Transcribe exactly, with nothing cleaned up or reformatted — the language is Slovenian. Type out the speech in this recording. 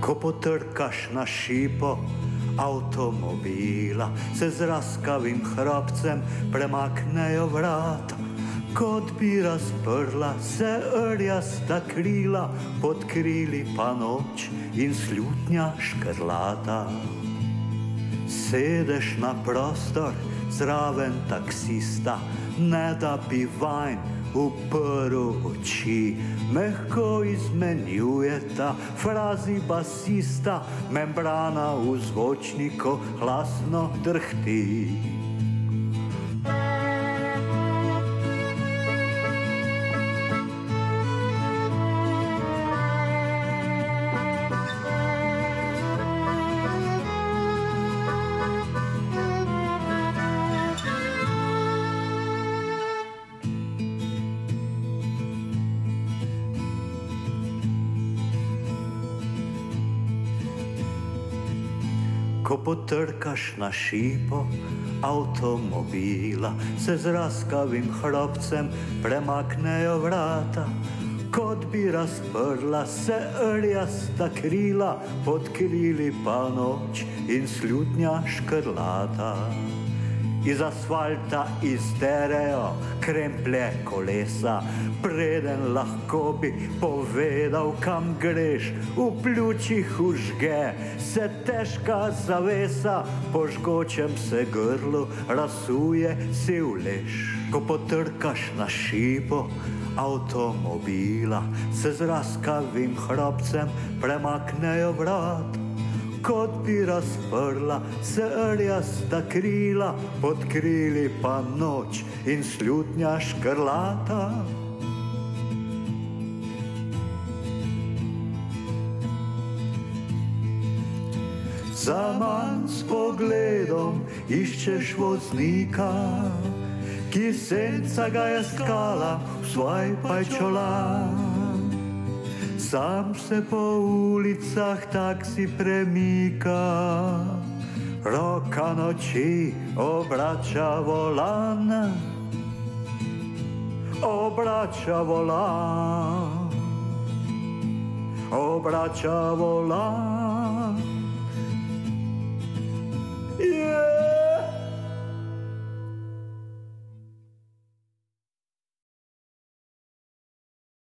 Ko potrkaš na šipo avtomobila, se z raskavim hropcem premaknejo vrata. Kot bi razprla se rjasta krila, pod krili pa noč in slutnja škrlata. Sedeš na prostor zraven taksista, ne da bi vanj uprl oči. Mehko izmenjujeta frazi basista, membrana v zvočniku glasno drhti. Ko potrkaš na šipo avtomobila, se z raskavim hropcem premaknejo vrata. Kot bi razprla se rjasta krila, pod krili pa noč in slutnja škrlata. Iz asfalta izderejo kremplje kolesa, preden lahko bi povedal, kam greš. V pljučih užge se težka zavesa, po žgočem se grlu razsuje siv lež. Ko potrkaš na šipo avtomobila, se z raskavim hropcem premaknejo vrata. Kot bi razprla se rjasta krila, pod krili pa noč in slutnja škrlata. Zaman s pogledom iščeš voznika, ki senca ga je skala v svoj pajčolan. Sam se po ulicah taksi premika, roka noči obrača volan, obrača volan, obrača volan.